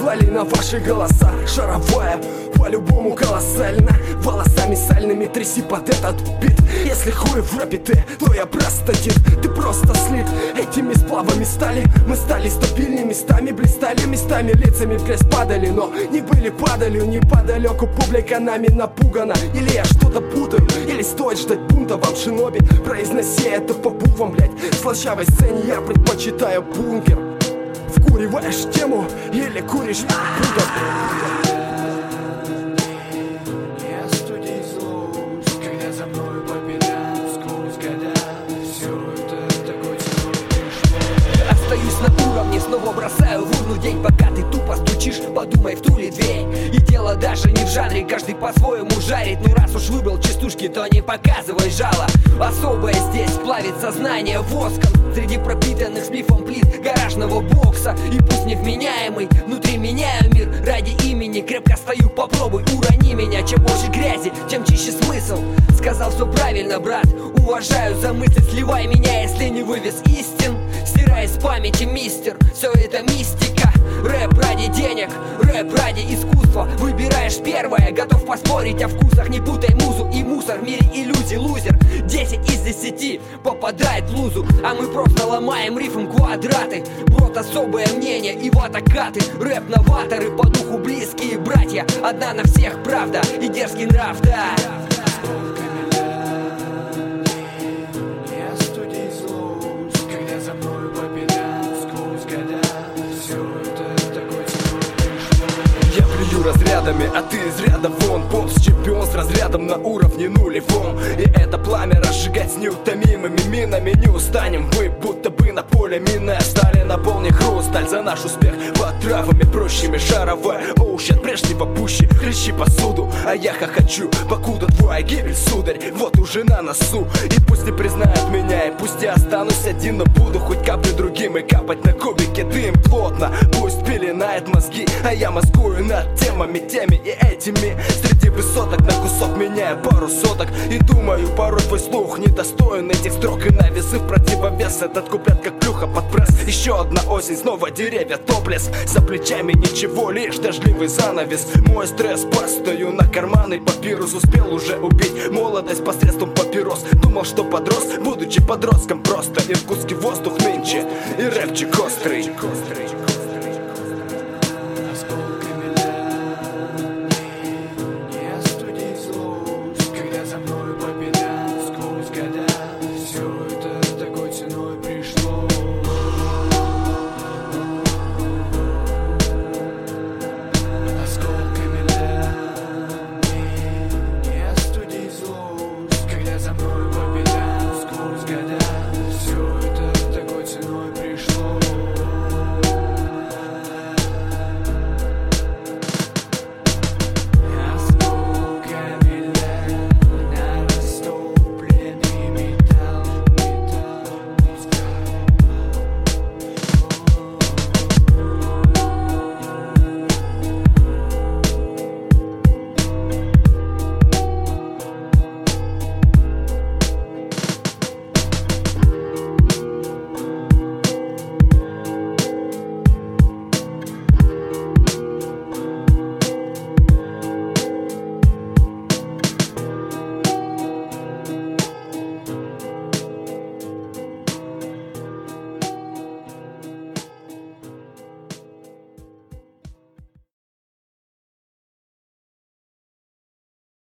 наплевали на ваши голоса. Шаровая, по-любому колоссально. Волосами сальными тряси под этот бит. Если хуй в рэпе ты, то я простатит. Ты просто слит этими сплавами стали. Мы стали стабильными местами, блистали местами, лицами в грязь падали. Но не были падалью, неподалеку публика нами напугана. Или я что-то путаю, или стоит ждать бунта в шиноби. Произноси это по буквам, блять. В слащавой сцене я предпочитаю бункер. Вкуриваешь тему или куришь пудов? Остаюсь на уровне, снова бросаю в урну день. Пока ты тупо стучишь, подумай в ту ли дверь. И дело даже не в жанре, каждый по-своему жарит. Ну раз уж выбрал частушки, то не показывай жало. Особое здесь плавит сознание воском. Среди пропитанных с мифом плит гаражного бокса. И пусть невменяемый, внутри меняю мир. Ради имени крепко стою, попробуй, урони меня. Чем больше грязи, тем чище смысл. Сказал все правильно, брат, уважаю за мысль. Сливай меня, если не вывез истин. Стирай с памяти, мистер, все это мистика. Рэп ради денег, рэп ради искусства. Выбираешь первое, готов поспорить о вкусах. Не путай музу и мусор, в мире иллюзий лузер. 10 из 10 попадает в лузу. А мы просто ломаем рифм квадраты. Брод особое мнение и ватакаты. Рэп-новаторы, по духу близкие братья. Одна на всех правда и дерзкий нрав, да. Разрядами, а ты из ряда вон. Бокс-чемпион с разрядом на уровне нулевом. И это пламя разжигать с неутомимыми минами. Не устанем, вы будто бы на поле минная стали. Наполни хрусталь за наш успех под травами прочими. Шаровая оушен прежнего пуще. Хлещи посуду, а я хохочу, покуда твоя гибель, сударь, вот уже на носу. И пусть не признают меня, и пусть я останусь один, но буду хоть каплю другим и капать на кубике дым плотно. Пусть пеленает мозги, а я мозгую над темами, теми и этими. Среди высоток на кусок меняю пару соток. И думаю, порой твой слух недостоин этих строк. И на весы в противовес этот куплет как плюха под пресс. Еще одна осень, снова деревья, топлес. За плечами ничего, лишь дождливый занавес. Мой стресс, постою на карманы папирус. Успел уже убить молодость посредством папирос. Думал, что подрос, будучи подростком просто. Иркутский воздух нынче и рэпчик острый.